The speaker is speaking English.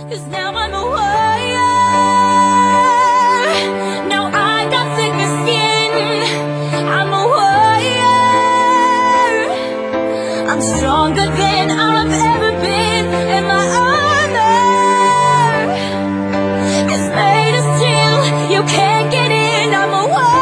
'Cause now I'm a warrior. Now I got thicker skin. I'm a warrior. I'm stronger than I've ever been, and my armor is made of steel. You can't get in. I'm a warrior.